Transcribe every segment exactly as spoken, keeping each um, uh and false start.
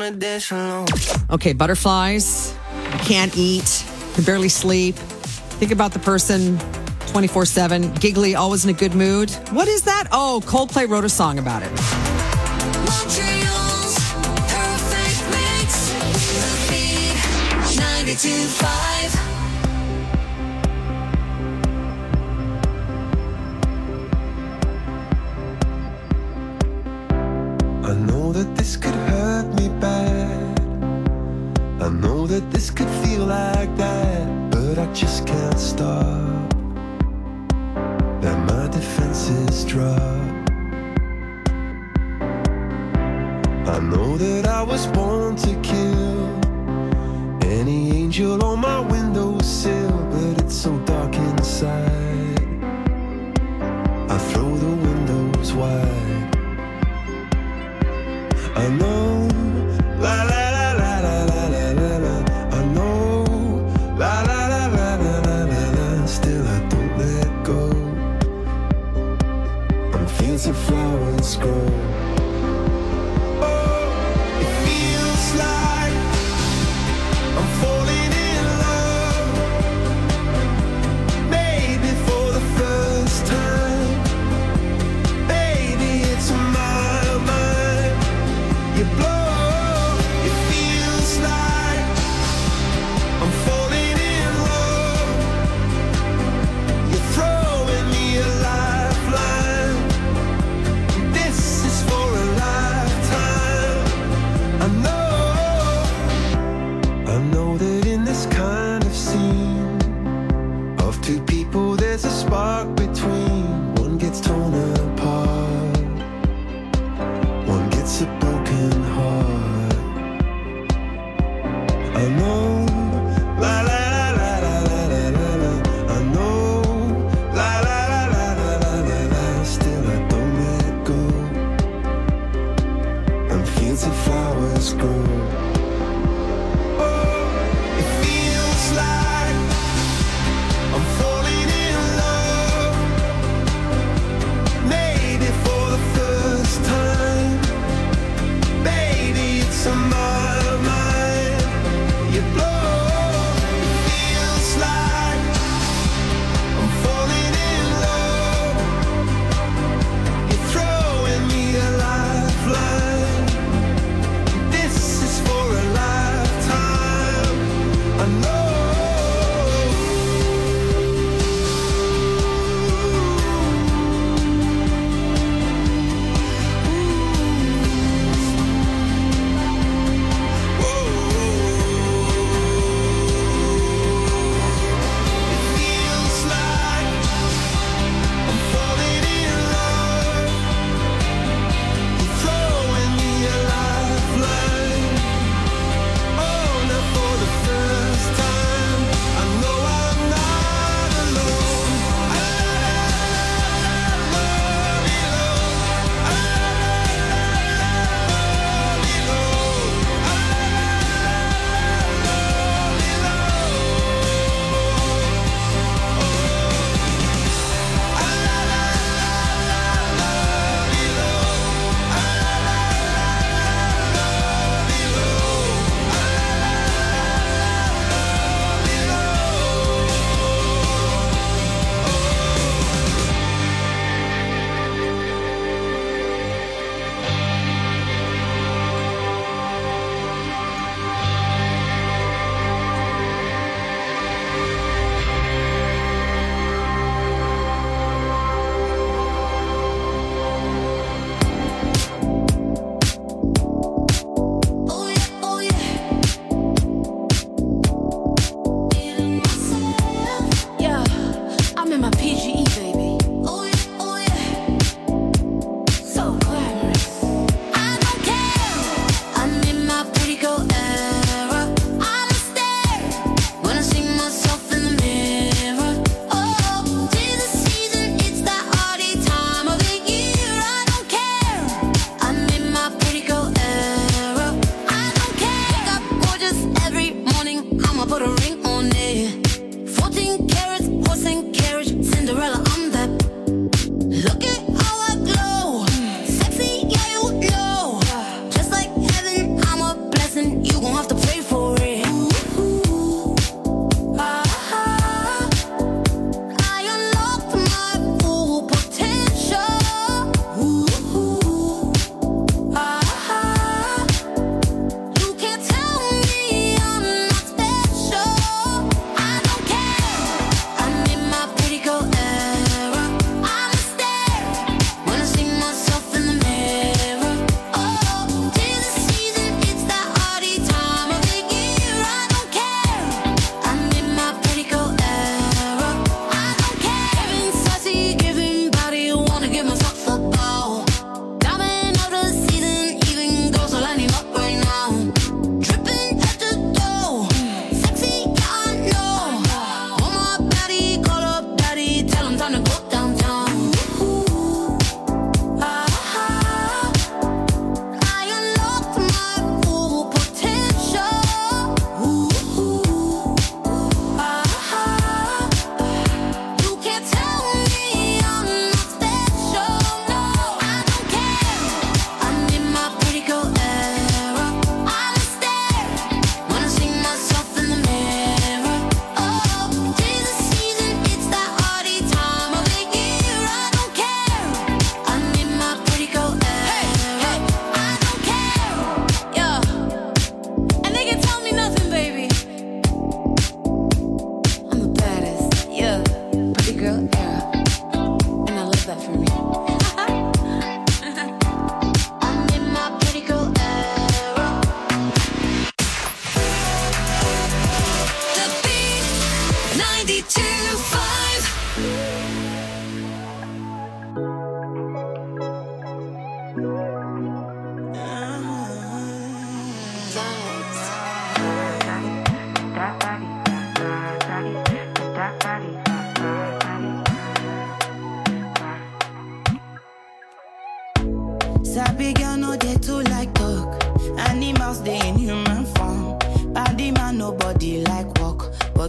wanna dance alone. Okay, butterflies. You can't eat. Can barely sleep. Think about the person twenty-four seven. Giggly, always in a good mood. What is that? Oh, Coldplay wrote a song about it. Montreal's perfect mix. The Beat ninety-two point five. I know that this could hurt me bad. I know that this could feel like that, but I just can't stop. That my defenses drop. I know that I was born to kill any angel on my windowsill, but it's so dark inside. I throw the windows wide. I know, la la la la la la la la la. I know, la la la la la la la la. Still I don't let go. I'm fields of flowers grow. Oh, it feels like I'm falling in love. Maybe for the first time. Baby, it's my mind. You blow, it feels like I'm falling in love. You're throwing me a lifeline. This is for a lifetime. I know, I know that in this kind of scene of two people there's a spark between. One gets torn apart, one gets a broken heart. I know, la la la la la la la la. I know, la la la la la la la la. Still I don't let go. And fields of flowers grow. Oh, it feels like I'm falling in love. Maybe for the first time. Baby, it's on my mind. You blow, it feels like I'm falling in love. You're throwing me a lifeline. This is for a lifetime. I know.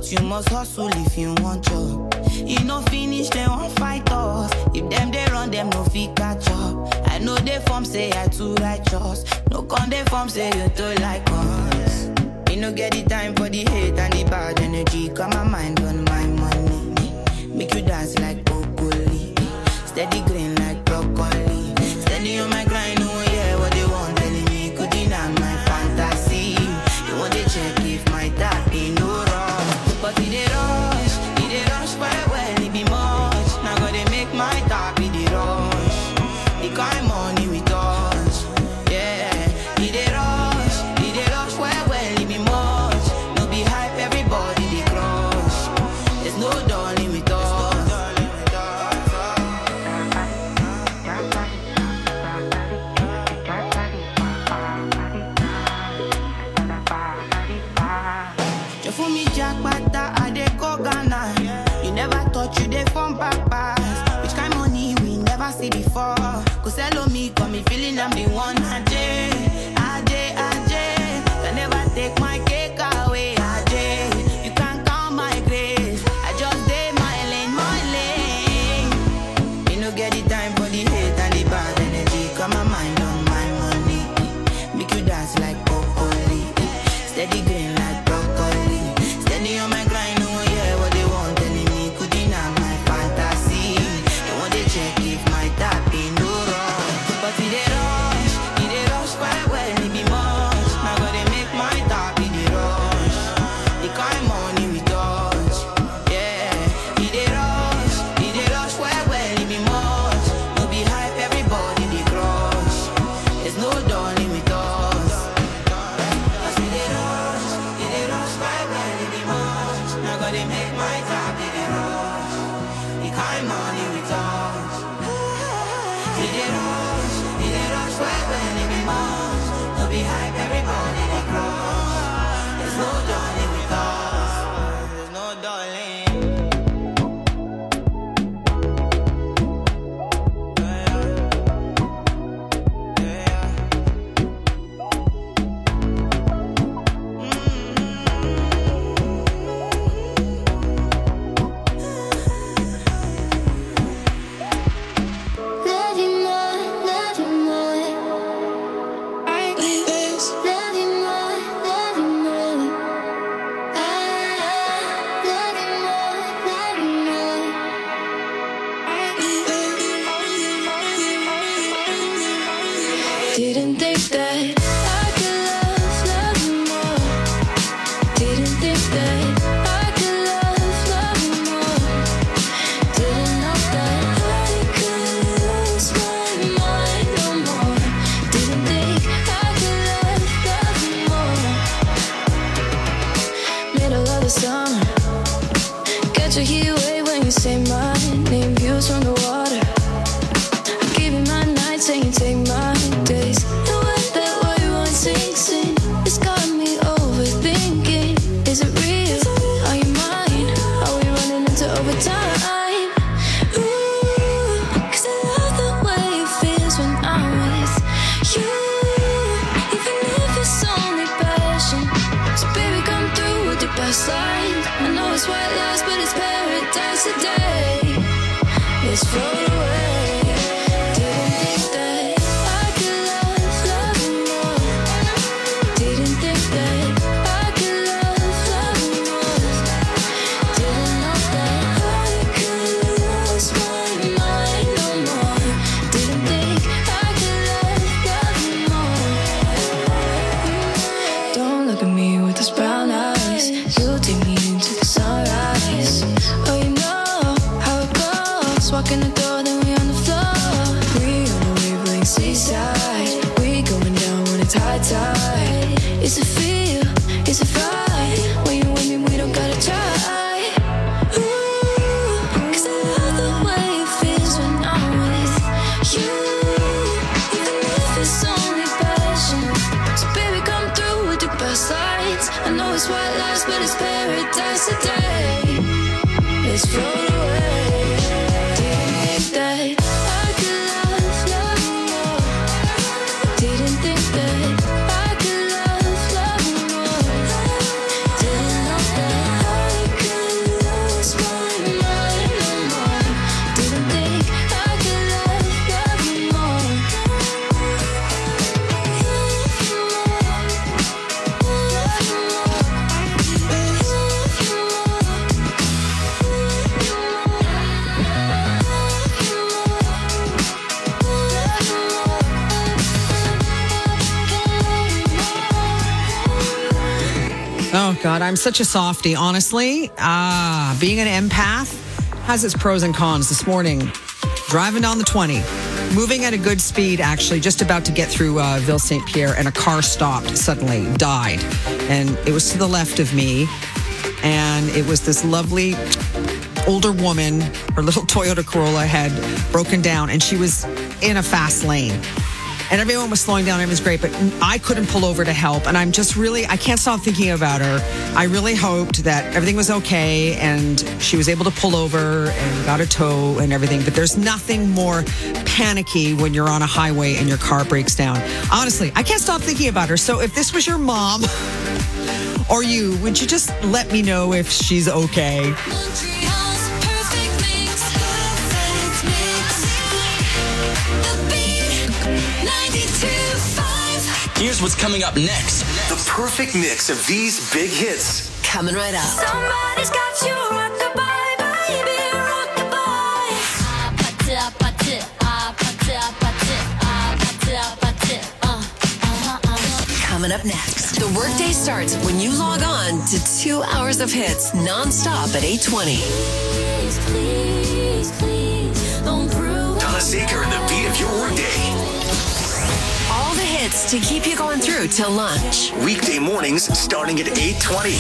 but you must hustle if you want job. You no finish, they won't fight us. If them they run, them no fit catch up. I know they form say I too righteous. No con they form say you too like us. You no get the time for the hate and the bad energy. Got my mind on my money. Make you dance like broccoli. Steady green like broccoli. Steady on my grind, oh yeah, what they want telling me. Could deny my fantasy. They want to check if my tap ain't no wrong. But it they rush, it they rush well, well, it be much. Now gotta make my tap, it they rush. The kind money we touch, yeah. It they rush, it they rush well, well, it be much. No be hype, everybody they crush. There's no darling with us. You fool me jackpata, I dey go Ghana. You never thought you dey from papas. Which kind money we never see before. Cause hello me, got me feeling I'm the one. Ajay, Ajay, Ajay. Can never take my cake away. Ajay, you can't count my grace. I just did my lane, my lane. You no get the time for the hate and the bad energy. Got my mind on my money. Make you dance like broccoli. Steady green like broccoli. Steady on my grind, oh yeah, what they want telling me. Could deny my fantasy. They want to check if my tap ain't no wrong. But it they rush, it they rush quite well, it be much. Now gotta make my tap, it they rush. The kind money we touch, yeah. It they rush, it they rush quite well, it be much. No be hype, everybody they crush. There's no darling with us. Cause it they rush, it they rush quite well, it be much. Now gotta make my tap, it they rush. The kind money we touch. It they rush, it they rush quite well, it be much. No be hype, everybody they crush. There's no darling with us. There's no darling. Yeah, yeah. Love you more, love you more. Love you more, love you more. I love you more, love you more. Didn't think that I could love, love you more. Didn't think that I could love, love you more. Didn't know that I could lose my mind no more. Didn't think I could love, love you more. Middle of the summer, get your heat away when you say my name. Views from the water, I give you my nights and you take my days. The way that what you want sing, sing, it's got me overthinking. Is it real? Are you mine? Are we running into overtime? Ooh, 'cause I love the way it feels when I'm with you. Even if it's only passion. So baby, come through with your best lines. I know it's white lies, but it's paradise today. Let's float away. Didn't think that I could love, love you more. Didn't think that I could love, love you more. Didn't know that I could lose my mind no more. Didn't think I could love, love you more. Don't look at me with those brown eyes. You take me into the sunrise. Oh, you know how it goes. Walk in the door, then we on the floor. We on the wavelength seaside. We going down when it's high tide. Is it feel? Is it right? When you with me, we don't gotta try. Ooh, 'cause I love the way it feels when I'm with you. Even if it's only passion. So baby, come through with your best lights. I know it's white lies, but it's paradise today. Let's float away. Didn't think that I could love, love you more. Didn't think that I could love, love you more. Didn't know that I Oh, God, I'm such a softie, honestly. Ah, being an empath has its pros and cons. This morning, driving down the twenty, moving at a good speed, actually, just about to get through uh, Ville Saint Pierre, and a car stopped suddenly, died. And it was to the left of me, and it was this lovely older woman. Her little Toyota Corolla had broken down, and she was in a fast lane. And everyone was slowing down. It was great, but I couldn't pull over to help. And I'm just really, I can't stop thinking about her. I really hoped that everything was okay and she was able to pull over and got a tow and everything. But there's nothing more panicky when you're on a highway and your car breaks down. Honestly, I can't stop thinking about her. So if this was your mom or you, would you just let me know if she's okay? Montreal's perfect mix. Perfect mix. The Beat ninety-two five. Here's what's coming up next. The perfect mix of these big hits. Coming right up. Somebody's got you rock-a-bye, baby, rock-a-bye. Ah, pat it, pat it, ah, pat it, pat it, ah, pat it, pat it, uh, uh-huh, uh-huh. Coming up next. The workday starts when you log on to two hours of hits nonstop at eight twenty. Please, please, please, don't prove Donna Saker and the beat of your workday. All the hits to keep you going through till lunch. Weekday mornings starting at eight twenty.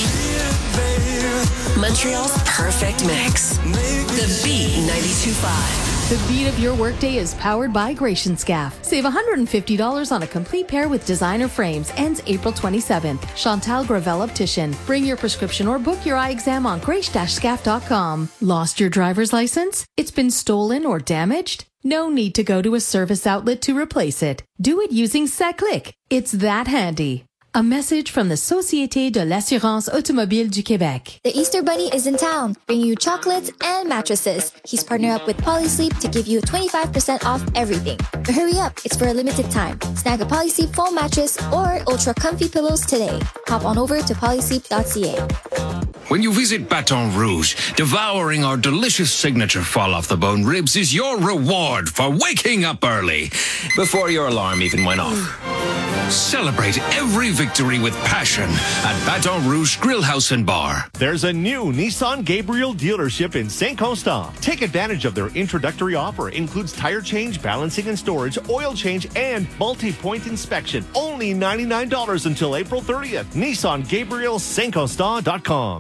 Montreal's perfect mix. The Beat ninety-two point five. The Beat of your workday is powered by Gratian Scaff. Save one hundred fifty dollars on a complete pair with designer frames. Ends April twenty-seventh. Chantal Gravel Optician. Bring your prescription or book your eye exam on grace dash scaff dot com. Lost your driver's license? It's been stolen or damaged? No need to go to a service outlet to replace it. Do it using SACLIC. It's that handy. A message from the Société de l'Assurance Automobile du Québec. The Easter Bunny is in town, bringing you chocolates and mattresses. He's partnered up with Polysleep to give you twenty-five percent off everything. But hurry up, it's for a limited time. Snag a Polysleep foam mattress or ultra comfy pillows today. Hop on over to polysleep dot c a. When you visit Baton Rouge, devouring our delicious signature fall-off-the-bone ribs is your reward for waking up early, before your alarm even went off. Celebrate every victory with passion at Baton Rouge Grill House and Bar. There's a new Nissan Gabriel dealership in Saint Constant. Take advantage of their introductory offer. Includes tire change, balancing and storage, oil change, and multi-point inspection. Only ninety-nine dollars until April thirtieth. Nissan Gabriel Saint Constant dot com.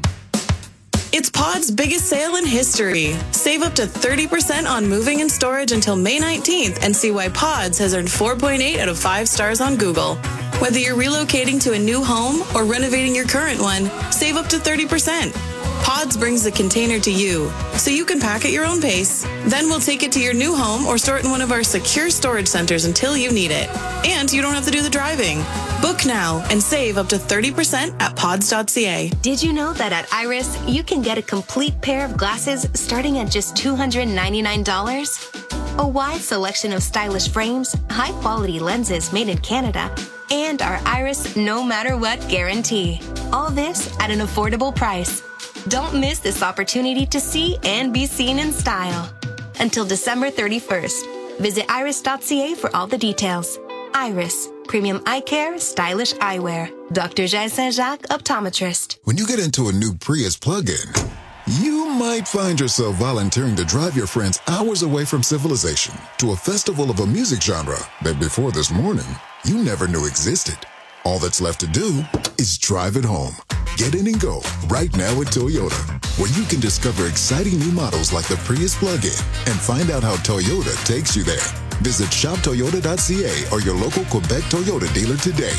It's Pod's biggest sale in history. Save up to thirty percent on moving and storage until May nineteenth and see why Pods has earned four point eight out of five stars on Google. Whether you're relocating to a new home or renovating your current one, save up to thirty percent. Pods brings the container to you, so you can pack at your own pace. Then we'll take it to your new home or store it in one of our secure storage centers until you need it. And you don't have to do the driving. Book now and save up to thirty percent at pods dot c a. Did you know that at Iris, you can get a complete pair of glasses starting at just two hundred ninety-nine dollars? A wide selection of stylish frames, high-quality lenses made in Canada, and our Iris no matter what guarantee. All this at an affordable price. Don't miss this opportunity to see and be seen in style. Until December thirty-first, visit iris dot c a for all the details. Iris, premium eye care, stylish eyewear. Doctor Jean Saint-Jacques, optometrist. When you get into a new Prius plug-in, you might find yourself volunteering to drive your friends hours away from civilization to a festival of a music genre that before this morning, you never knew existed. All that's left to do is drive it home. Get in and go right now at Toyota, where you can discover exciting new models like the Prius plug-in and find out how Toyota takes you there. Visit shop toyota dot c a or your local Quebec Toyota dealer today.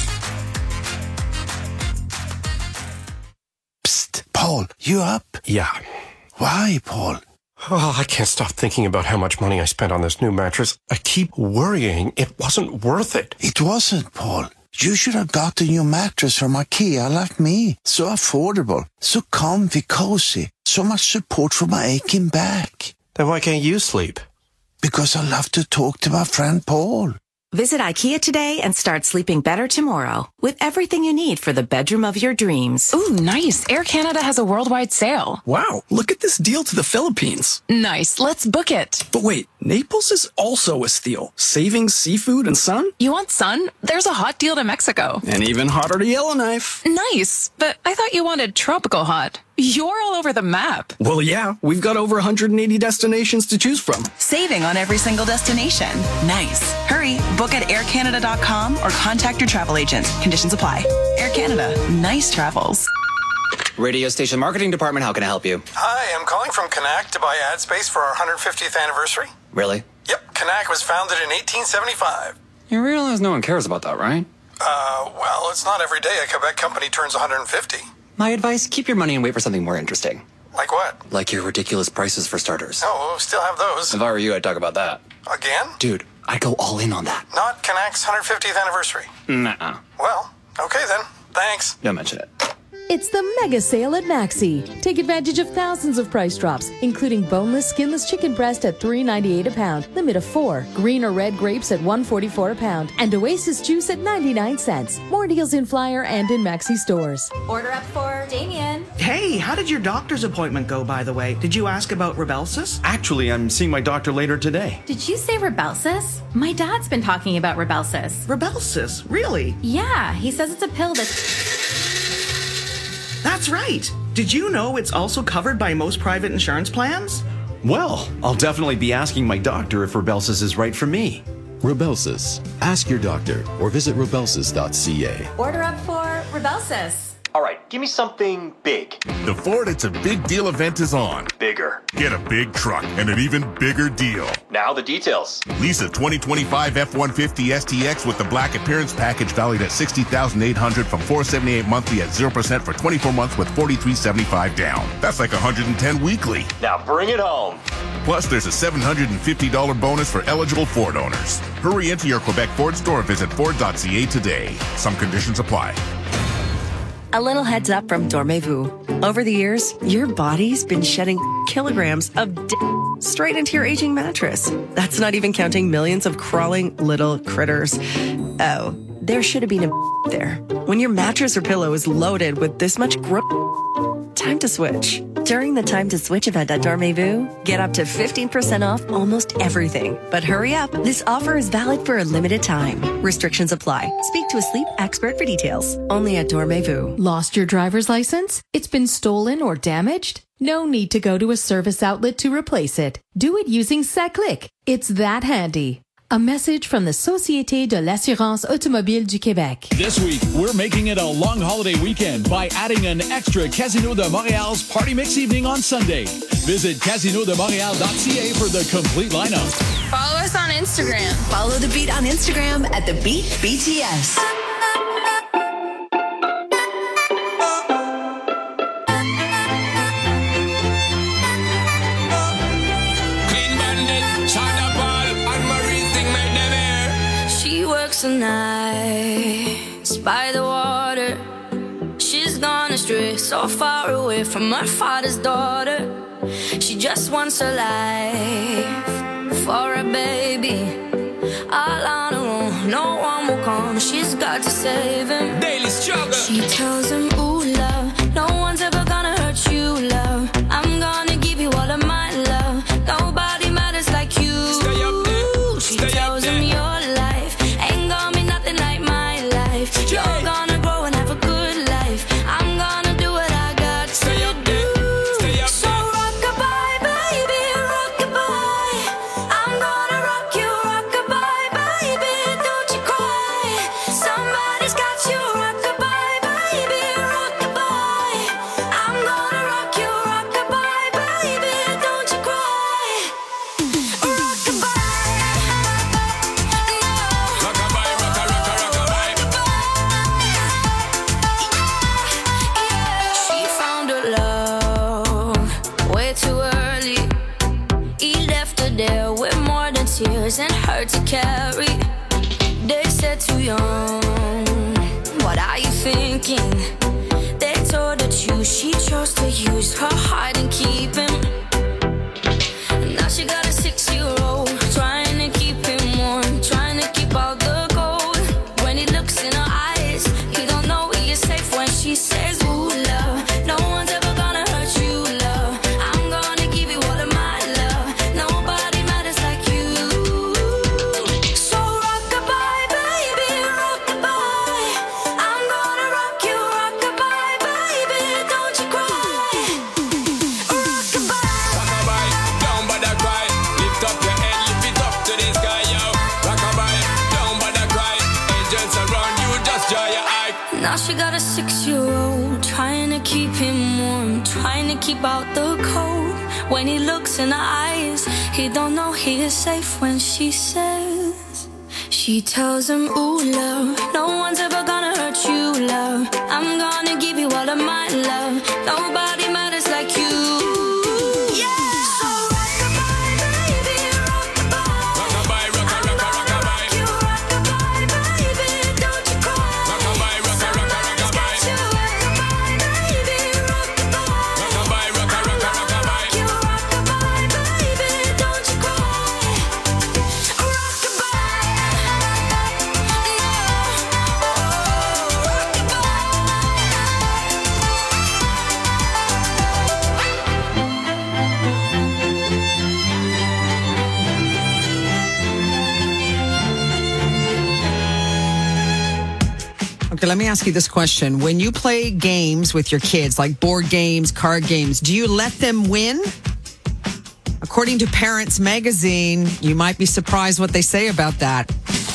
Psst, Paul, you up? Yeah. Why, Paul? Oh, I can't stop thinking about how much money I spent on this new mattress. I keep worrying it wasn't worth it. It wasn't, Paul. You should have got a new mattress from IKEA like me. So affordable, so comfy, cozy, so much support for my aching back. Then why can't you sleep? Because I love to talk to my friend Paul. Visit IKEA today and start sleeping better tomorrow with everything you need for the bedroom of your dreams. Ooh, nice. Air Canada has a worldwide sale. Wow, look at this deal to the Philippines. Nice. Let's book it. But wait, Naples is also a steal. Savings, seafood, and sun? You want sun? There's a hot deal to Mexico. And even hotter to Yellowknife. Nice. But I thought you wanted tropical hot. You're all over the map. Well, yeah, we've got over one hundred eighty destinations to choose from. Saving on every single destination. Nice. Hurry, book at air canada dot com or contact your travel agent. Conditions apply. Air Canada. Nice travels. Radio station marketing department, how can I help you? Hi, I'm calling from Canac to buy ad space for our one hundred fiftieth anniversary. Really? Yep, Canac was founded in eighteen seventy-five. You realize no one cares about that, right? Uh, well, it's not every day a Quebec company turns one hundred fifty. My advice, keep your money and wait for something more interesting. Like what? Like your ridiculous prices for starters. Oh, we'll still have those. If I were you, I'd talk about that. Again? Dude, I'd go all in on that. Not Canac's one hundred fiftieth anniversary. Nuh-uh. Well, okay then. Thanks. Don't mention it. It's the mega sale at Maxi. Take advantage of thousands of price drops, including boneless, skinless chicken breast at three ninety-eight a pound, limit of four, green or red grapes at one forty-four a pound, and Oasis juice at ninety-nine cents. More deals in Flyer and in Maxi stores. Order up for Damien. Hey, how did your doctor's appointment go, by the way? Did you ask about Rybelsus? Actually, I'm seeing my doctor later today. Did you say Rybelsus? My dad's been talking about Rybelsus. Rybelsus? Really? Yeah, he says it's a pill that's... That's right. Did you know it's also covered by most private insurance plans? Well, I'll definitely be asking my doctor if Rybelsus is right for me. Rybelsus. Ask your doctor or visit rybelsus dot c a. Order up for Rybelsus. All right, give me something big. The Ford It's a Big Deal event is on. Bigger. Get a big truck and an even bigger deal. Now the details. Lease a twenty twenty-five F one fifty S T X with the Black Appearance Package valued at sixty thousand eight hundred dollars from four hundred seventy-eight dollars monthly at zero percent for twenty-four months with forty-three seventy-five down. That's like one hundred ten weekly. Now bring it home. Plus, there's a seven hundred fifty dollars bonus for eligible Ford owners. Hurry into your Quebec Ford store. Visit ford dot c a today. Some conditions apply. A little heads up from Dormez-vous. Over the years, your body's been shedding kilograms of d- straight into your aging mattress. That's not even counting millions of crawling little critters. Oh, there should have been a there. When your mattress or pillow is loaded with this much grip, time to switch. During the Time to Switch event at Dormez-vous, get up to fifteen percent off almost everything. But hurry up, this offer is valid for a limited time. Restrictions apply. Speak to a sleep expert for details. Only at Dormez-vous. Lost your driver's license? It's been stolen or damaged? No need to go to a service outlet to replace it. Do it using SACLIC. It's that handy. A message from the Société de l'Assurance Automobile du Québec. This week, we're making it a long holiday weekend by adding an extra Casino de Montréal's Party Mix evening on Sunday. Visit casino de montreal dot c a for the complete lineup. Follow us on Instagram. Follow The Beat on Instagram at The Beat B T S. The nights by the water, she's gone astray, so far away from her father's daughter. She just wants a life for a baby, all on her own. No one will come, she's got to save him. Daily struggle. She tells him, ooh, love, no one's ever gonna hurt you, love. I'm gonna give you all of my love. Nobody matters like you. Stay up there. She Stay tells him your life ain't gonna be nothing like my life. You're gonna grow and have a good life. I'm gonna do what I got to do. So rock-a-bye, baby, rock-a-bye. I'm gonna rock you, rock-a-bye, baby, don't you cry. Somebody's got you, rock-a-bye, baby, rock-a-bye. I'm gonna rock you, rock-a-bye, baby, don't you cry. Rock-a-bye. She found her love way too early. He left her there with more than tears and hurt to carry. They said too young, what are you thinking? They told her to, she chose to use her heart and keep him. Now she got a six-year-old trying to keep him warm, trying to keep all the she got a six-year-old, trying to keep him warm, trying to keep out the cold. When he looks in her eyes, he don't know he is safe when she says, she tells him, ooh, love, no one's ever gonna hurt you, love. I'm gonna give you all of my love. Nobody matters like you. Okay, let me ask you this question. When you play games with your kids, like board games, card games, do you let them win? According to Parents Magazine, you might be surprised what they say about that.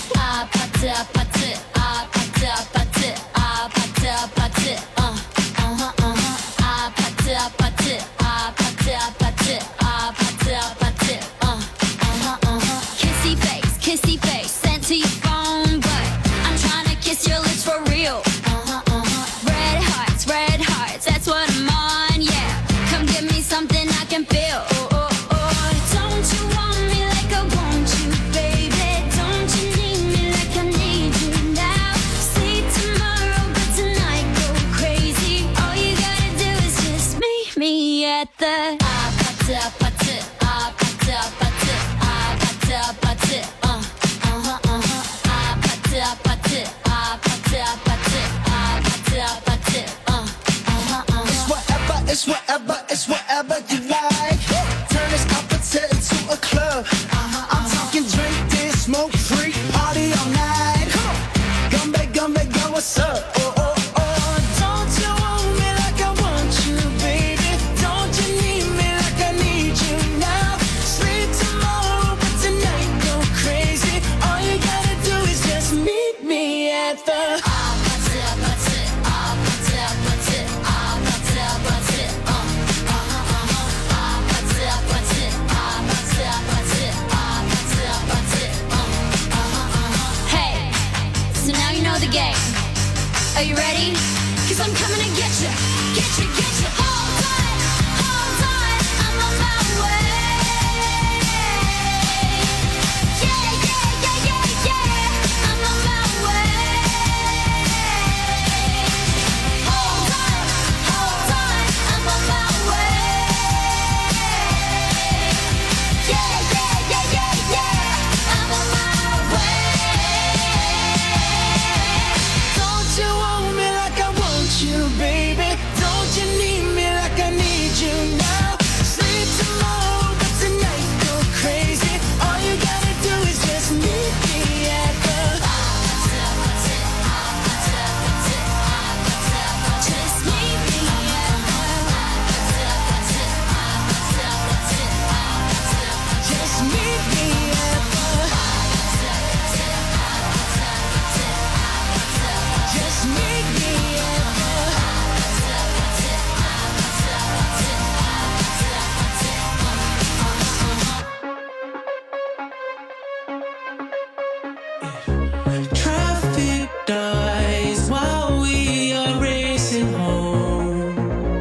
Kissy face, kissy face, sent to your phone, but I'm trying to kiss your lips for real. Uh-huh, uh-huh. Red hearts, red hearts, that's what I'm on, yeah. Come give me something I can feel. Oh, oh, oh. Don't you want me like I want you, baby? Don't you need me like I need you now? See tomorrow, but tonight go crazy. All you gotta do is just meet me at the It's whatever, it's whatever you like. Turn this opposite into a club. I'm talking drink, this, smoke free, party all night. Gumbe, gumbe, go, what's up? Oh, oh, oh. Don't you want me like I want you, baby? Don't you need me like I need you now? Sleep tomorrow, but tonight go crazy. All you gotta do is just meet me at the game. Are you ready? Cause I'm coming to get you, get you, get you. Hold on, hold on, I'm on my way. Yeah, yeah, yeah, yeah, yeah, I'm on my way. Hold on, hold on, I'm on my way. Yeah, yeah, yeah, yeah, yeah, I'm on my way. You want me like I want you, baby. Don't you need me like I need you now? Sleep tomorrow, but tonight go crazy. All you gotta do is just meet me at the just meet me at the just meet me at the just meet me at the traffic dies while we are racing home.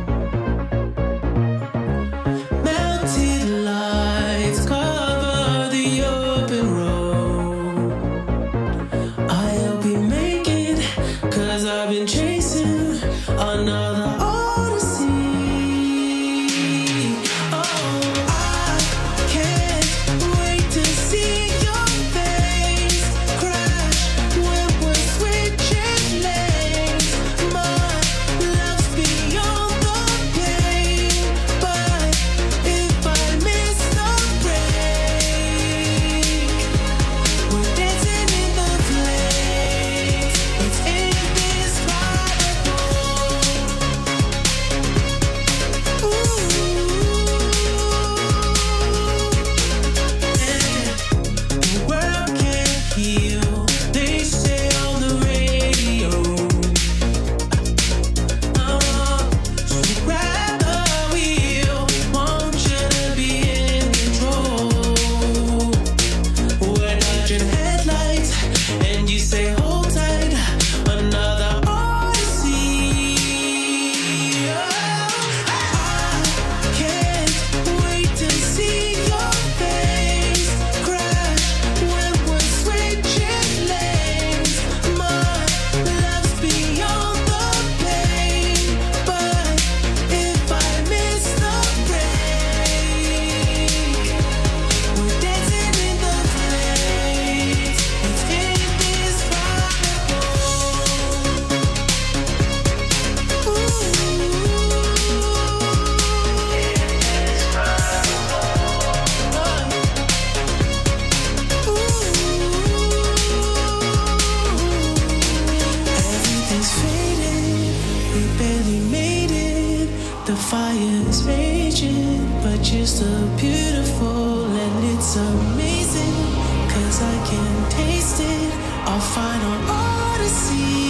Melted lights cover the open road. I'll be making, cause I've been chasing another odyssey. Oh, I can't wait to see your face crash when we're switching lanes. My love's beyond the pain, but if I miss the break, we're dancing in the flames. It's indescribable. We barely made it. The fire is raging, but you're still beautiful and it's amazing. Cause I can taste it. Our final odyssey.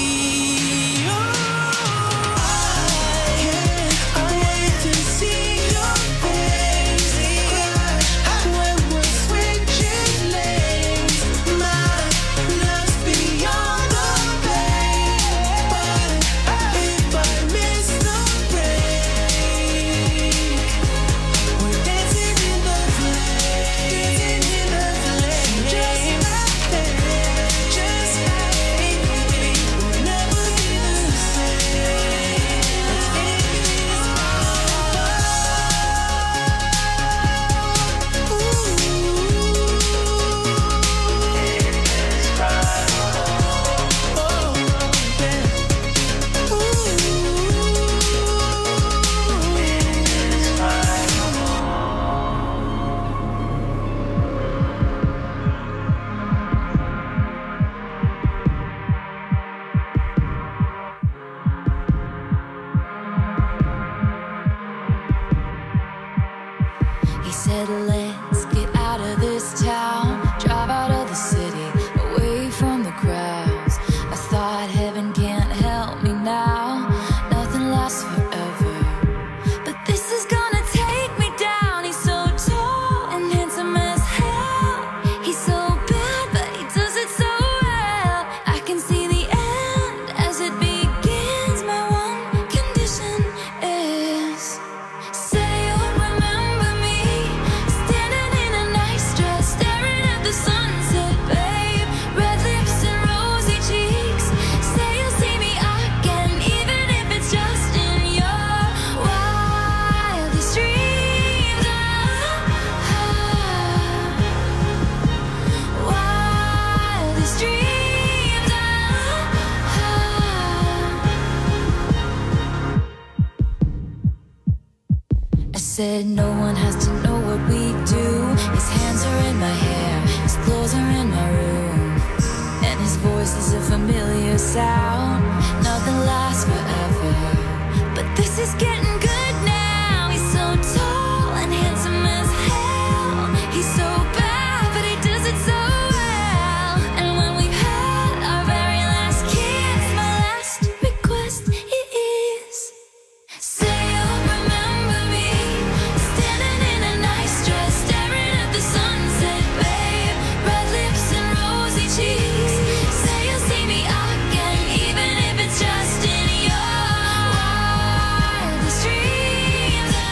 He said, let's get out of this town, drive out of the city, away from the crowds. I thought heaven can't help me now, nothing lasts forever. But this is gonna take me down. He's so tall and handsome as hell. He's so bad, but he does it so well. I can see the end as it begins. My one condition is, say you'll remember me, standing in a nice dress, staring at the sunset, babe. Red lips and rosy cheeks. Say you'll see me again, even if it's just in your wildest dreams. Ah, wildest dreams. Ah, I said no one has to know what we do. His hands are in my hair, his clothes are in my room, and his voice is a familiar sound. Nothing lasts forever, but this is getting good now. He's so tall and handsome as hell. He's so bad, but he does it so well. And when we've had our very last kiss, my last request is, say you'll remember me, standing in a nice dress, staring at the sunset, babe. Red lips and rosy cheeks. Say you'll see me again, even if it's just in your wildest dreams. Ah,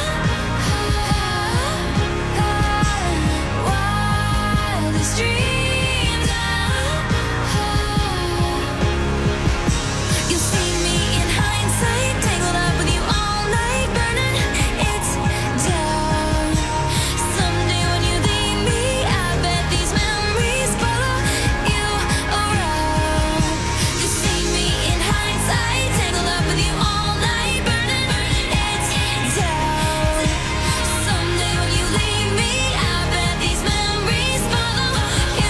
wildest dreams. Ah, you'll see me in hindsight, tangled up with you all night, burning it down. Someday when you leave me, I bet these memories follow you around. You see me in hindsight, tangled up with you all night, burning it down. Someday when you leave me, I bet these memories follow you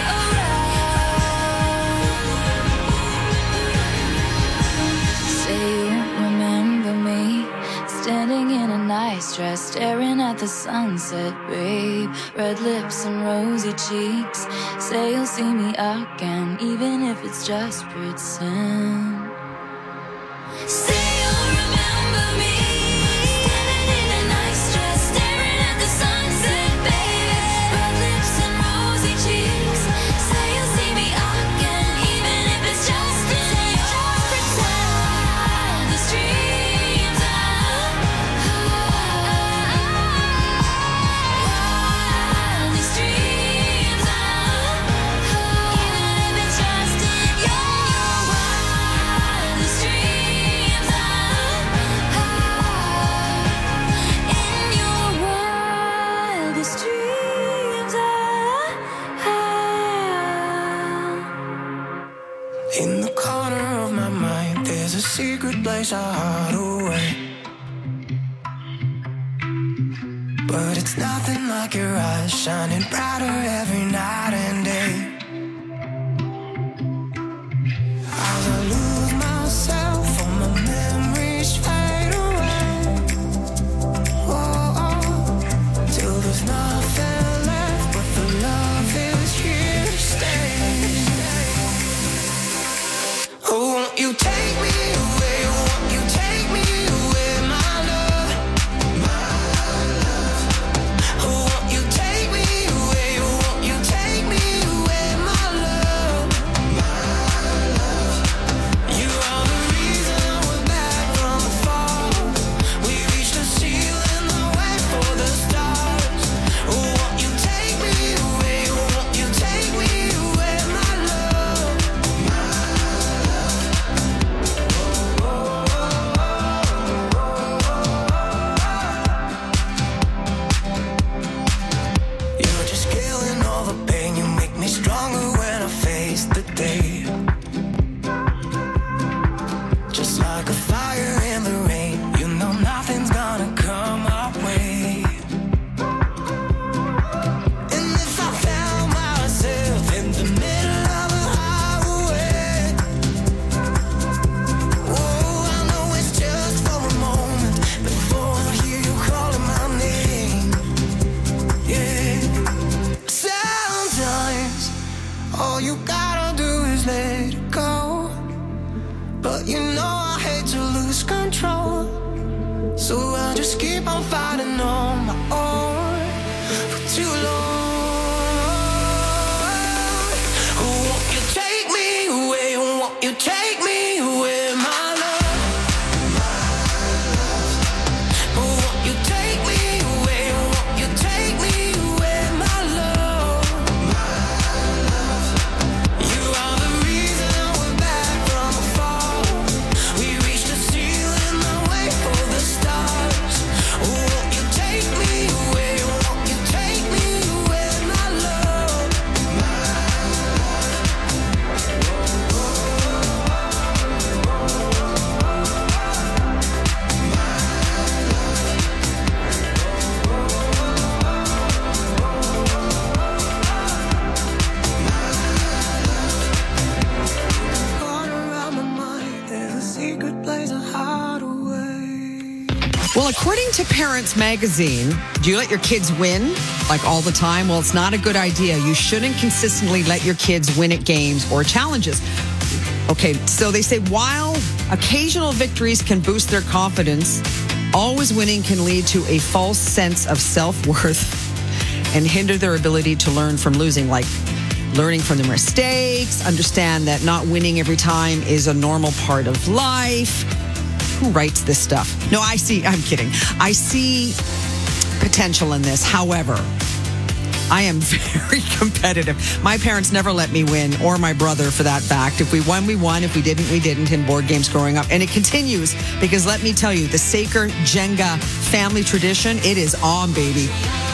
around. Say you remember me, standing in a nice dress, staring at the sunset, babe. Red lips and rosy cheeks. Say you'll see me again, even if it's just pretend. Say you'll remember me, standing in a nice dress, staring at the sunset, babe. Red lips and rosy cheeks. Say you'll see me again, even if it's just in your wildest dreams. Ah, wildest dreams. Ah, even if it's just in your wildest dreams. Ah, in your wildest dreams. Ah, In the corner of my mind, there's a secret place I hide away. But it's nothing like your eyes shining brighter every night and day. As I lose myself on you take me away? Won't you take me away, my love? My love. Won't you take me away? Won't you take me away, my love? My love. You are the reason we're back from the fall. We reached the ceiling, the way for the stars. Won't you take me away? Won't you take me away, my love? My You're just killing all the pain. You make me stronger when I face the day. Just like a fire in the rain. You know nothing's gonna come our way. And if I found myself in the middle of a highway, oh, I know it's just for a moment before I hear you calling my name. Yeah. Sometimes all you gotta do is let it go. But you know I hate to lose control. So I just keep on fighting on my own for too long. Won't you take me away? Won't you take me away, my love? Won't you take me away? Won't you take me away, my love? You are the reason we're back from the fall. We reached the ceiling, the way for the stars. Won't you take me away? Won't you take me away, my love? Gone around my mind, there's a secret place I hide away. Well, according to Parents Magazine, do you let your kids win like all the time? Well, it's not a good idea. You shouldn't consistently let your kids win at games or challenges. Okay, so they say while occasional victories can boost their confidence, always winning can lead to a false sense of self-worth and hinder their ability to learn from losing, like learning from their mistakes, understand that not winning every time is a normal part of life. Who writes this stuff? No, I see, I'm kidding. I see potential in this. However, I am very competitive. My parents never let me win, or my brother for that fact. If we won, we won. If we didn't, we didn't in board games growing up. And it continues because let me tell you, the Saker Jenga family tradition, it is on, baby.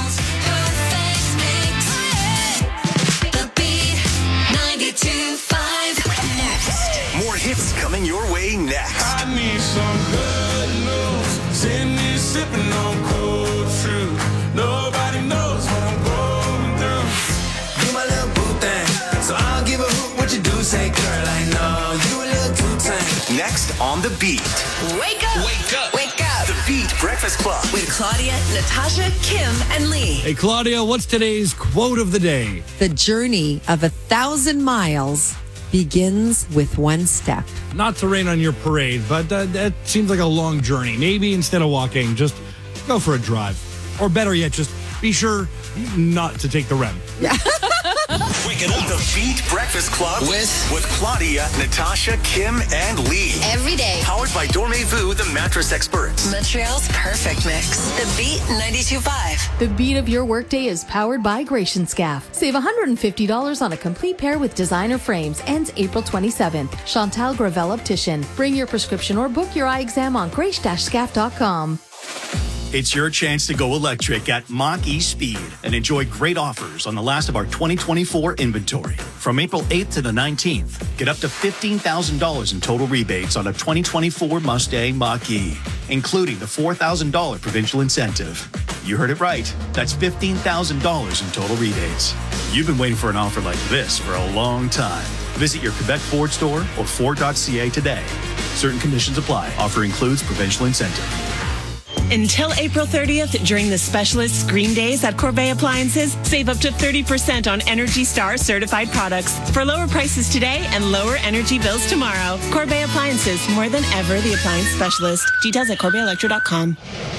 More hits coming your way next. I need some good news. Send me sipping on cold fruit. Nobody knows what I'm going through. You my little boo thing, so I'll give a hoot what you do. Say, girl, I know you a little too tame. Next on The Beat. Wake up! Wake up! Wake up! The Beat Breakfast Club. With Claudia, Natasha, Kim, and Lee. Hey, Claudia, what's today's quote of the day? The journey of a thousand miles begins with one step. Not to rain on your parade, but uh, that seems like a long journey. Maybe instead of walking, just go for a drive. Or better yet, just be sure not to take the R E M. Yeah. Wake it up. The Beat Breakfast Club with, with Claudia, Natasha, Kim, and Lee. Every day. Powered by Dormez-vous, the mattress experts. Montreal's perfect mix. The Beat ninety-two point five. The beat of your workday is powered by Gratian Scaff. Save one hundred fifty dollars on a complete pair with designer frames. Ends April twenty-seventh. Chantal Gravel Optician. Bring your prescription or book your eye exam on grace dash scaff dot com. It's your chance to go electric at Mach-E Speed and enjoy great offers on the last of our twenty twenty-four inventory. From April eighth to the nineteenth, get up to fifteen thousand dollars in total rebates on a twenty twenty-four Mustang Mach-E, including the four thousand dollars provincial incentive. You heard it right. That's fifteen thousand dollars in total rebates. You've been waiting for an offer like this for a long time. Visit your Quebec Ford store or Ford dot C A today. Certain conditions apply. Offer includes provincial incentive. Until April thirtieth, during the specialist screen days at Corbeil Appliances, save up to thirty percent on Energy Star certified products. For lower prices today and lower energy bills tomorrow. Corbeil Appliances, more than ever the appliance specialist. Details at corbeil electro dot com.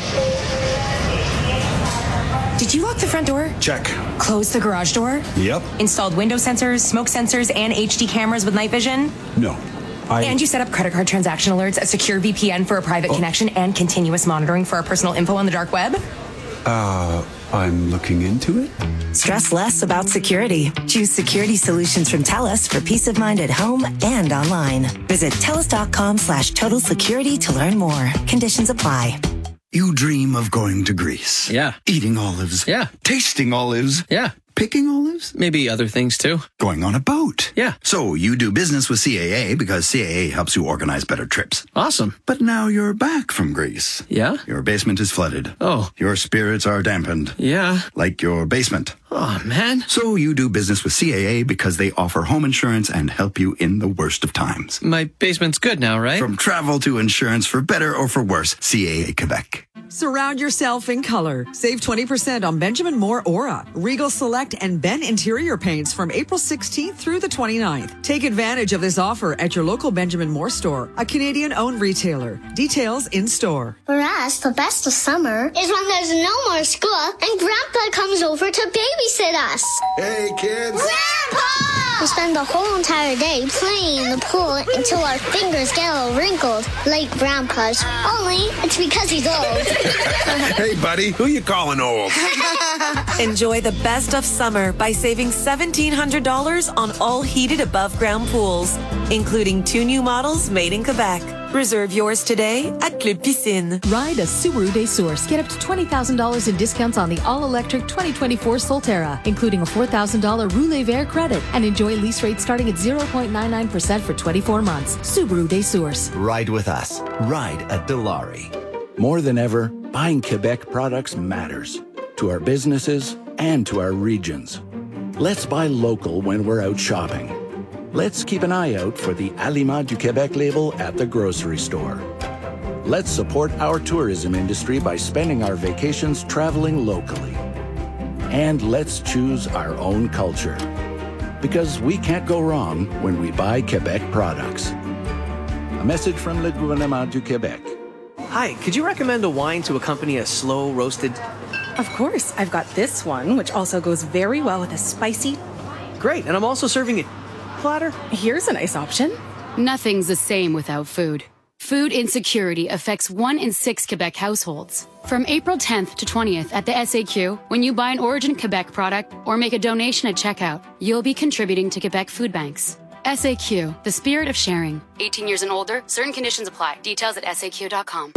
Did you lock the front door? Check. Close the garage door? Yep. Installed window sensors, smoke sensors, and H D cameras with night vision? No. I... And you set up credit card transaction alerts, a secure V P N for a private Oh. connection, and continuous monitoring for our personal info on the dark web? Uh, I'm looking into it. Stress less about security. Choose security solutions from TELUS for peace of mind at home and online. Visit TELUS.com slash total security to learn more. Conditions apply. You dream of going to Greece. Yeah. Eating olives. Yeah. Tasting olives. Yeah. Picking olives. Maybe other things too. Going on a boat. Yeah. So you do business with C A A because C A A helps you organize better trips. Awesome. But now you're back from Greece. Yeah? Your basement is flooded. Oh. Your spirits are dampened. Yeah. Like your basement. Oh, man. So you do business with C A A because they offer home insurance and help you in the worst of times. My basement's good now, right? From travel to insurance, for better or for worse, C A A Quebec. Surround yourself in color. Save twenty percent on Benjamin Moore Aura, Regal Select, and Ben Interior Paints from April sixteenth through the twenty-ninth. Take advantage of this offer at your local Benjamin Moore store, a Canadian-owned retailer. Details in store. For us, the best of summer is when there's no more school and Grandpa comes over to babysit us. Hey, kids. Grandpa! We spend the whole entire day playing in the pool until our fingers get all wrinkled, like Grandpa's. Only it's because he's old. Hey, buddy, who you calling old? Enjoy the best of summer by saving seventeen hundred dollars on all heated above-ground pools, including two new models made in Quebec. Reserve yours today at Club Piscine. Ride a Subaru Day Source. Get up to twenty thousand dollars in discounts on the all-electric twenty twenty-four Solterra, including a four thousand dollars Roulé Vert credit, and enjoy lease rates starting at zero point nine nine percent for twenty-four months. Subaru Day Source. Ride with us. Ride at Dilawri. More than ever, buying Quebec products matters to our businesses and to our regions. Let's buy local when we're out shopping. Let's keep an eye out for the Aliments du Québec label at the grocery store. Let's support our tourism industry by spending our vacations traveling locally. And let's choose our own culture. Because we can't go wrong when we buy Quebec products. A message from Le Gouvernement du Québec. Hi, could you recommend a wine to accompany a slow roasted? Of course, I've got this one, which also goes very well with a spicy. Great, and I'm also serving a platter. Here's a nice option. Nothing's the same without food. Food insecurity affects one in six Quebec households. From April tenth to twentieth at the S A Q, when you buy an Origin Quebec product or make a donation at checkout, you'll be contributing to Quebec food banks. S A Q, the spirit of sharing. eighteen years and older, certain conditions apply. Details at S A Q dot com.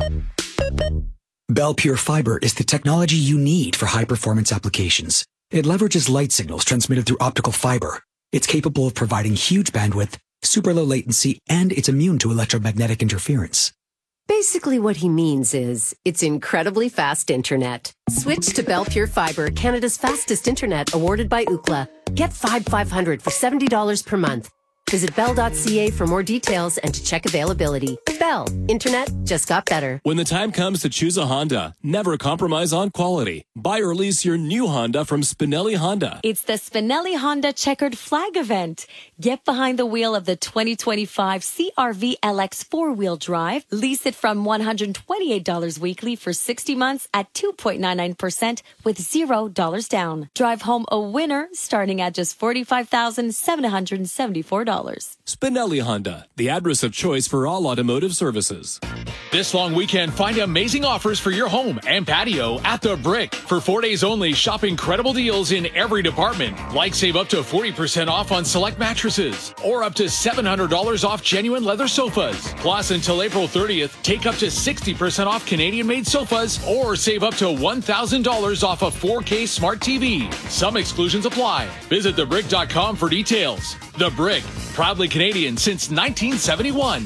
Bell Pure Fiber is the technology you need for high-performance applications. It leverages light signals transmitted through optical fiber. It's capable of providing huge bandwidth, super low latency, and it's immune to electromagnetic interference. Basically what he means is, it's incredibly fast internet. Switch to Bell Pure Fiber, Canada's fastest internet, awarded by Ookla. Get five five hundred for seventy dollars per month. Visit bell dot c a for more details and to check availability. Bell. Internet just got better. When the time comes to choose a Honda, never compromise on quality. Buy or lease your new Honda from Spinelli Honda. It's the Spinelli Honda Checkered Flag event. Get behind the wheel of the twenty twenty-five C R V L X four-wheel drive. Lease it from one hundred twenty-eight dollars weekly for sixty months at two point nine nine percent with zero dollars down. Drive home a winner starting at just forty-five thousand seven hundred seventy-four dollars. Spinelli Honda, the address of choice for all automotive services. This long weekend, find amazing offers for your home and patio at The Brick. For four days only, shop incredible deals in every department. Like save up to forty percent off on select mattresses or up to seven hundred dollars off genuine leather sofas. Plus, until April thirtieth, take up to sixty percent off Canadian-made sofas or save up to one thousand dollars off a four K smart T V. Some exclusions apply. Visit the brick dot com for details. The Brick, proudly Canadian since nineteen seventy-one.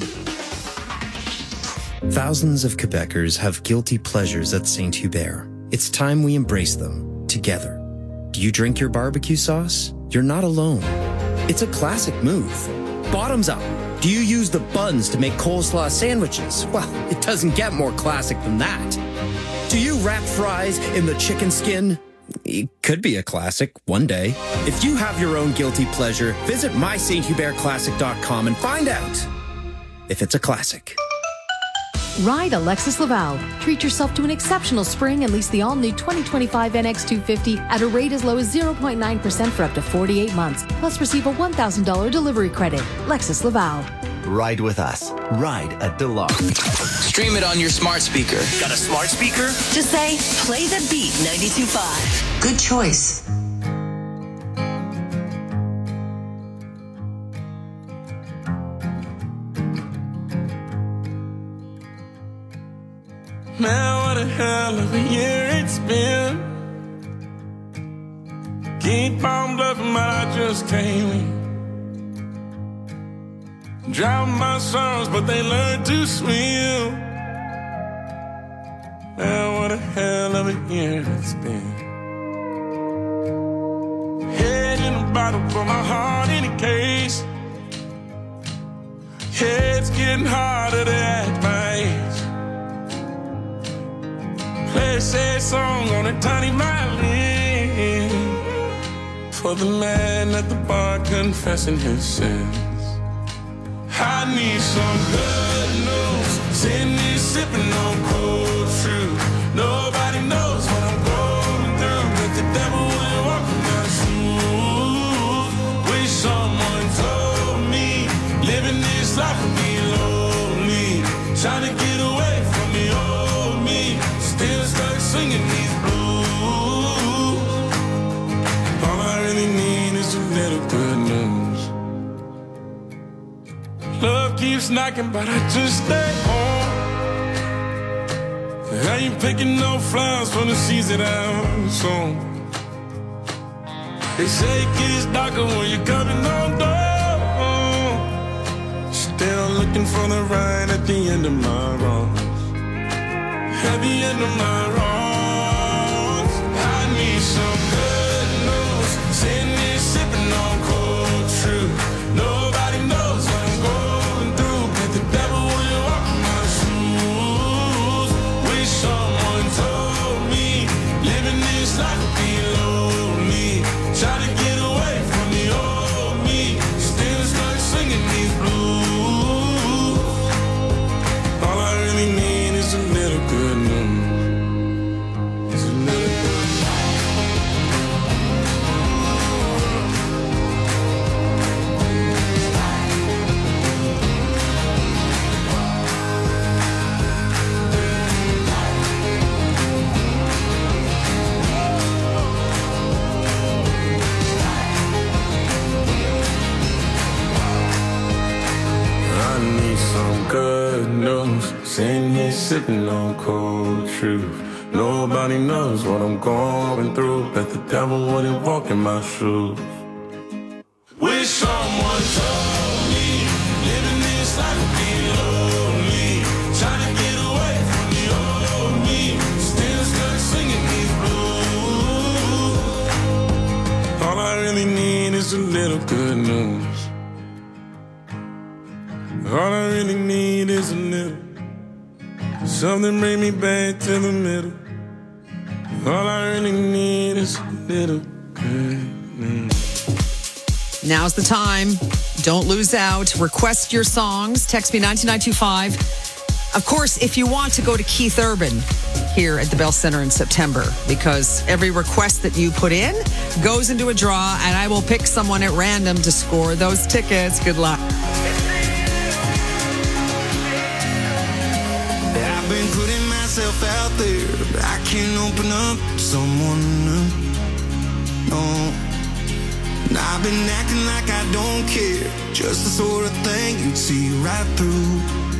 Thousands of Quebecers have guilty pleasures at Saint Hubert. It's time we embrace them, together. Do you drink your barbecue sauce? You're not alone. It's a classic move. Bottoms up. Do you use the buns to make coleslaw sandwiches? Well, it doesn't get more classic than that. Do you wrap fries in the chicken skin? It could be a classic one day. If you have your own guilty pleasure, visit my saint hubert classic dot com and find out if it's a classic. Ride a Lexus Laval. Treat yourself to an exceptional spring and lease the all-new twenty twenty-five N X two fifty at a rate as low as zero point nine percent for up to forty-eight months. Plus receive a one thousand dollars delivery credit. Lexus Laval. Ride with us. Ride at Dilawri. Stream it on your smart speaker. Got a smart speaker? Just say, play the beat ninety-two point five. Good choice. Man, what a hell of a year it's been. Keep on bluffing, but I just can't win. Drown my songs, but they learn to swim. Man, what a hell of a year it's been. Head in a bottle for my heart in a case. Head's getting harder to act my age. Play a sad song on a tiny violin for the man at the bar confessing his sins. I need some good news. Sitting here sipping on cold truth. Nobody knows what I'm going through, but the devil will walk in my shoes. Wish someone told me living this life would be lonely. Trying to get away from the old me. Still stuck singing these blues. All I really need is a little good news. Love keeps knocking, but I just stay home. I ain't picking no flowers from the seeds that I've sown. They say it gets darker when you're coming on door. Still looking for the right at the end of my road. At the end of my wrongs, I need some good news. Sitting here sipping on cold truth. Nobody knows what I'm going through, but the devil will walk in my shoes. Wish someone told me living this life would be lonely. Try to get away from the old me. Still stuck singing these blues. All I really need is a little good news. It's a little good. I need some good news. Sitting here sipping on cold truth. Nobody knows what I'm going through, but the devil wouldn't walk in my shoes. Wish someone told me living this life would be lonely. Trying to get away from the old me. Still stuck singing these blues. All I really need is a little good news. All I really need is a little. Something bring me back to the middle. All I really need is a little good news. Now's the time. Don't lose out. Request your songs. Text me nine two nine two five. Of course, if you want to go to Keith Urban here at the Bell Center in September, because every request that you put in goes into a draw, and I will pick someone at random to score those tickets. Good luck. I've been putting myself out there, but I can't open up to someone new. No. And I've been acting like I don't care, just the sort of thing you'd see right through.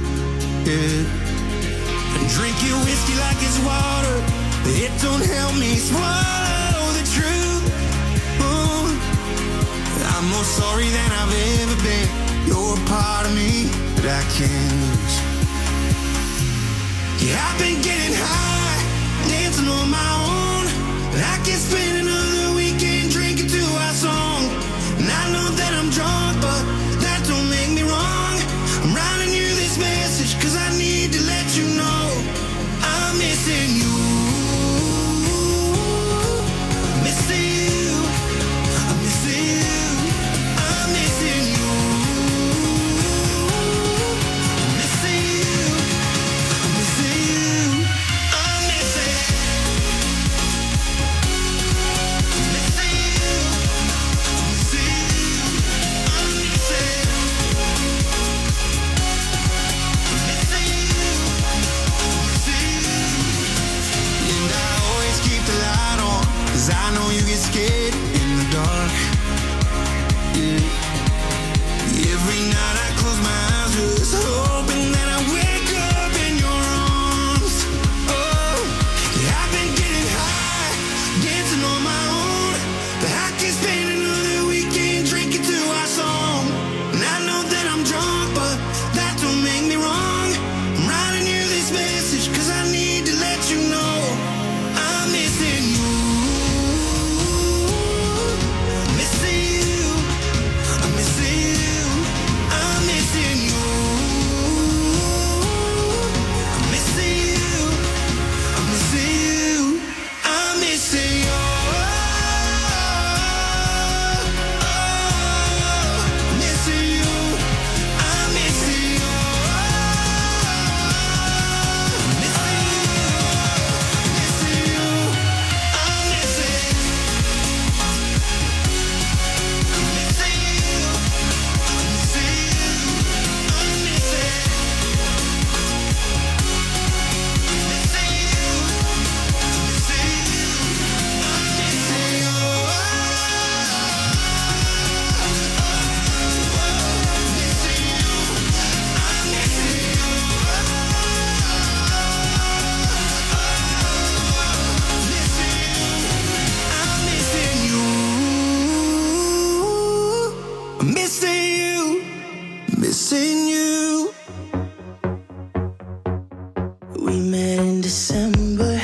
Yeah. And drink your whiskey like it's water, but it don't help me swallow the truth. Oh. I'm more sorry than I've ever been. You're a part of me that I can't lose. Yeah, I've been getting high, dancing on my own. And I can spend another weekend drinking to our song. And I know that I'm drunk, but that don't make me wrong. I'm writing you this message, cause I need to let you know I'm missing you. December.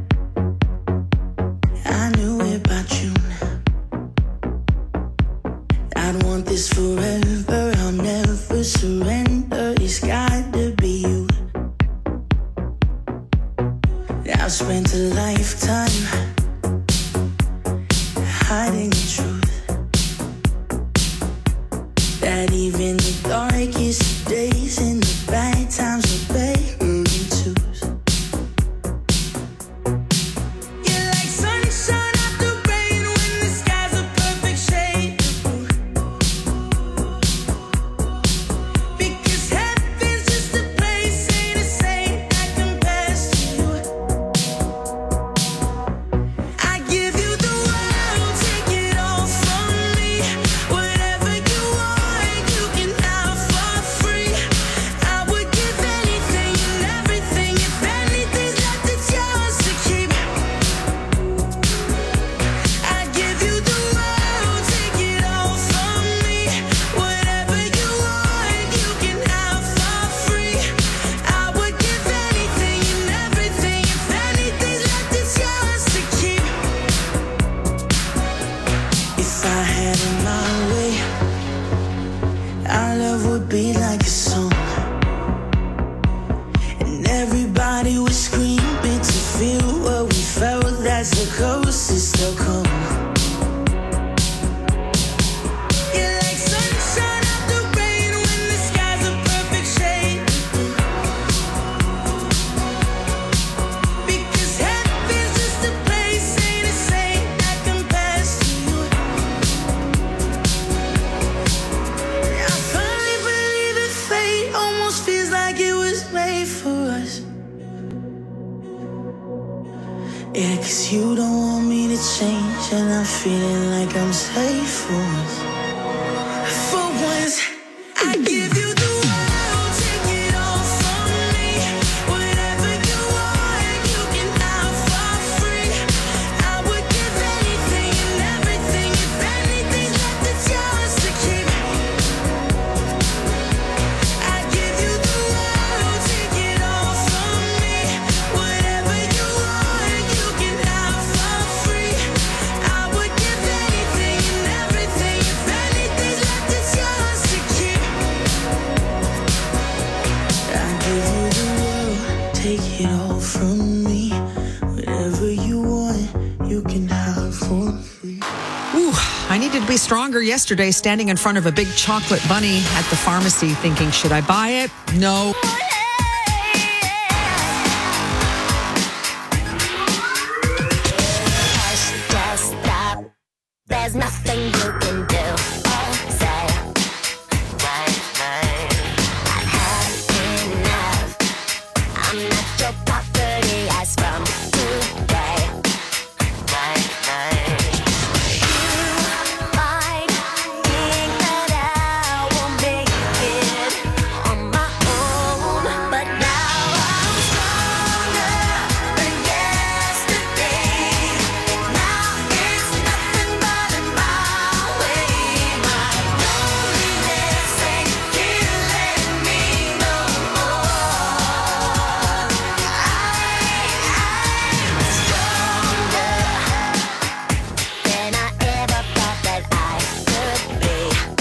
I knew it by June. I'd want this forever. I'll never surrender. It's got to be you. I've spent a lifetime hiding the truth, that even the darkest days and the bad times are better than twos. You're like sunshine after rain when the sky's a perfect shade of blue. Because heaven's just a place, ain't a saint that compares to you. I give you the world, take it all from me. Whatever you want, you can have for free. I would give anything and everything. If anything's left, it's yours to keep. I give you the world, take it all from me. Whatever you want, you can have for free. I would give anything and everything. If anything's left, it's yours to keep. If I had it my way, our love would be like a song, and everybody would scream it to feel what we felt. That's the closest they'll come. You're like sunshine after rain when the sky's a perfect shade of blue. Because heaven's just a place, ain't a saint that compares to you. I finally believe that fate almost feels like it was made for us. Yeah, 'cause you don't want me to change, and I'm feeling like I'm safe for once. For once, I give you the world, take it all from me. Whatever you want, you can have for free. I would give anything and everything. If anything's left, it's yours to keep. I give you the world, take it all from me. Whatever you want, you can have for free. I would give anything and everything. If anything's left, it's yours to keep. I give you the world, take it all from me. Whatever you want, you can have for free. Ooh, I needed to be stronger yesterday, standing in front of a big chocolate bunny at the pharmacy thinking, should I buy it? No. Just stop. There's nothing you can do or say. I've had enough. I'm not your property as from today. You might think that I will make it on my own, but now I'm stronger than yesterday. Now it's nothing but in my way. My loneliness ain't killing me no more. I'm stronger than I ever thought that I could be.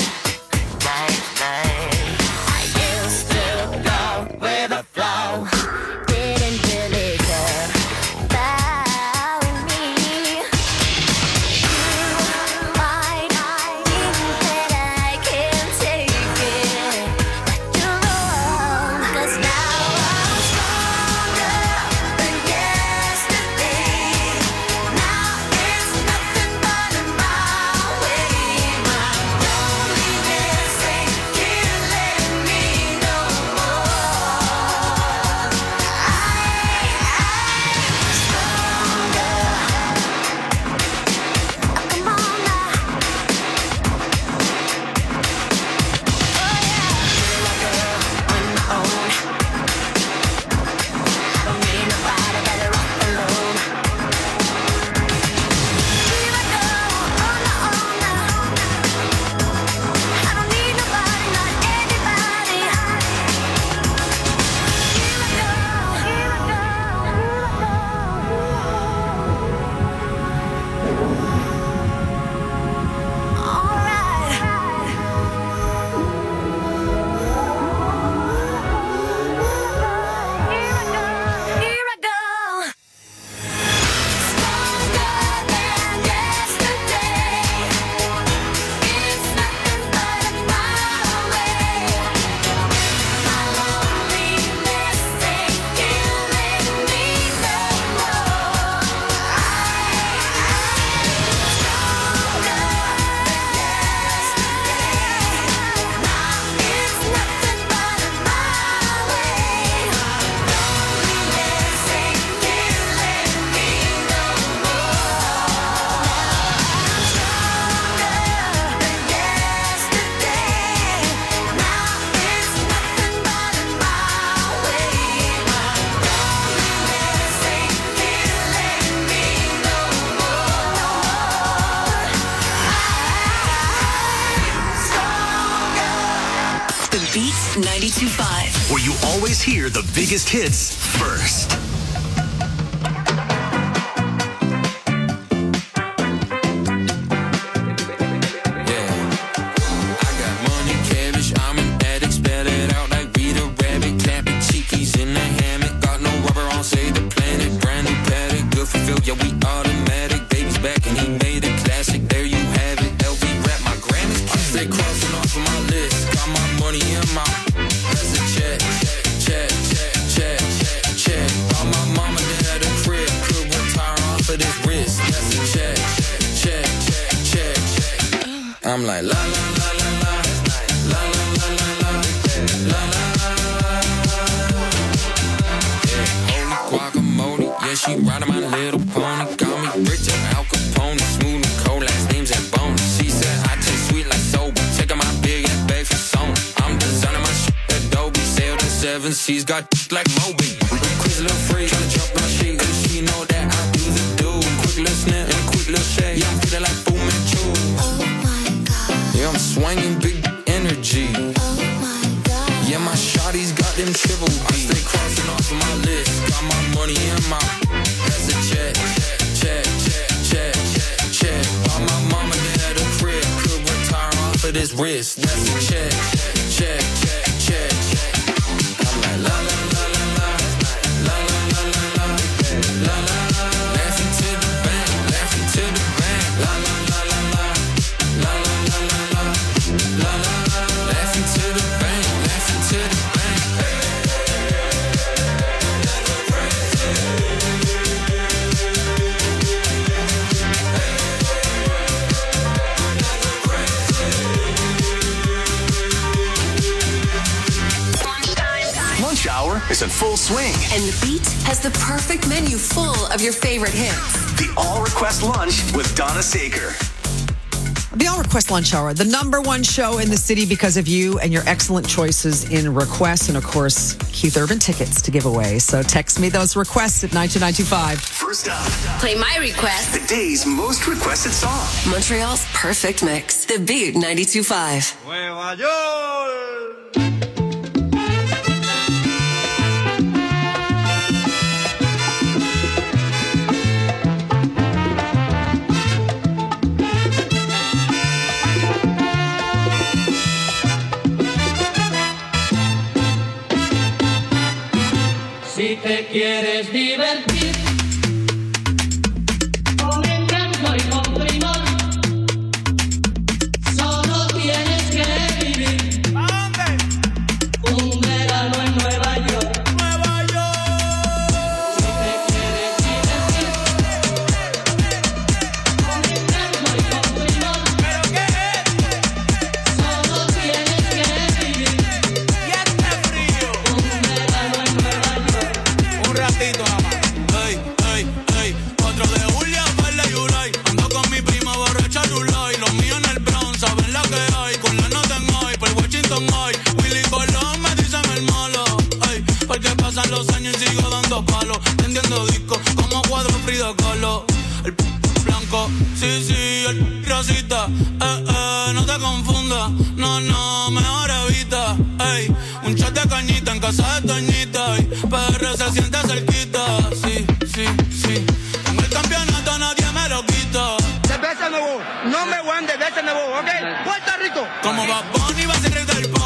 I used to go with the flow, didn't really care about me. You might think that I can take it, but you're wrong. 'Cause now I'm stronger than yesterday. Now it's nothing but in my way. My loneliness ain't killing me no more. ninety-two point five. Where you always hear the biggest hits first. Yeah, we automatic, baby's back and he made it classic. There you have it, L V rap, my Grammys. I stay crossing off of my list, got my money in my. That's a check, check, check, check, check. Bought my mama dad a crib, could retire off of this wrist. That's a check, check, check, check. I'm like la la la la la, la la la la la, la la. Yeah, holy guacamole, yeah she riding my little pony. Got me rich and Al Capone, smooth and cold, last names and bones. She said I taste sweet like soba, taking my big ass bag for Sony. I'm designing my shit Adobe, sailed in seven seas, got like Moby. Quick little freak, tryna jump my shit, and she know that I do the do. Quick little snip and a quick little shake, yeah I'm feeling like Fu Manchu. Oh my God. Yeah I'm swinging big energy. Oh my God. Yeah my shawty's got them triple B. I stay crossing off of my list, got my money in my. That's a check, check, check, check, check. All my mama dad a crib, could retire off of this wrist. That's a check, check, check, check. I'm like la la la la la, la la la la la, la la. Laughing to the bank, laughing to the bank. La la la la la, la la la la la, la la. Laughing to the bank, laughing to the bank. Lunch hour is in full swing. And the Beat has the perfect menu full of your favorite hits. The All Request Lunch with Donna Saker. The All Request Lunch Hour, the number one show in the city because of you and your excellent choices in requests. And of course, Keith Urban tickets to give away. So text me those requests at nine two nine two five. First up, Play my request. the day's most requested song. Montreal's perfect mix. The Beat ninety-two point five. Nueva York. Si te quieres divertir con encanto y con primor, solo tienes que vivir un verano en Nueva York. Nueva York. Si te quieres divertir con encanto y con primor, pero qué es, solo tienes que vivir y este frío un verano en Nueva York. Un ratito nada más. Ey, ey, ey. cuatro de julio, Verde y Ulay. Ando con mi prima borracha Rulay. Los míos en el Bronx, saben la que hay. Con la nota en hoy, por Washington hoy. Willy Colón me dicen el malo. Ey, porque pasan los años y sigo dando palos. Tendiendo discos como cuadro Frida Kahlo. El p blanco, sí, sí, el rosita. Eh, eh, no te confundas. No, no, mejor evita. Ey, un chat de cañita en casa de Toñita. Y P R se siente cerquita. Sí, sí, sí. Con el campeonato nadie me lo quita. Cerveza nuevo, no me guan de cerveza nuevo, ¿ok? Puerto Rico. Como Bad Bunny va a ser rey del pop.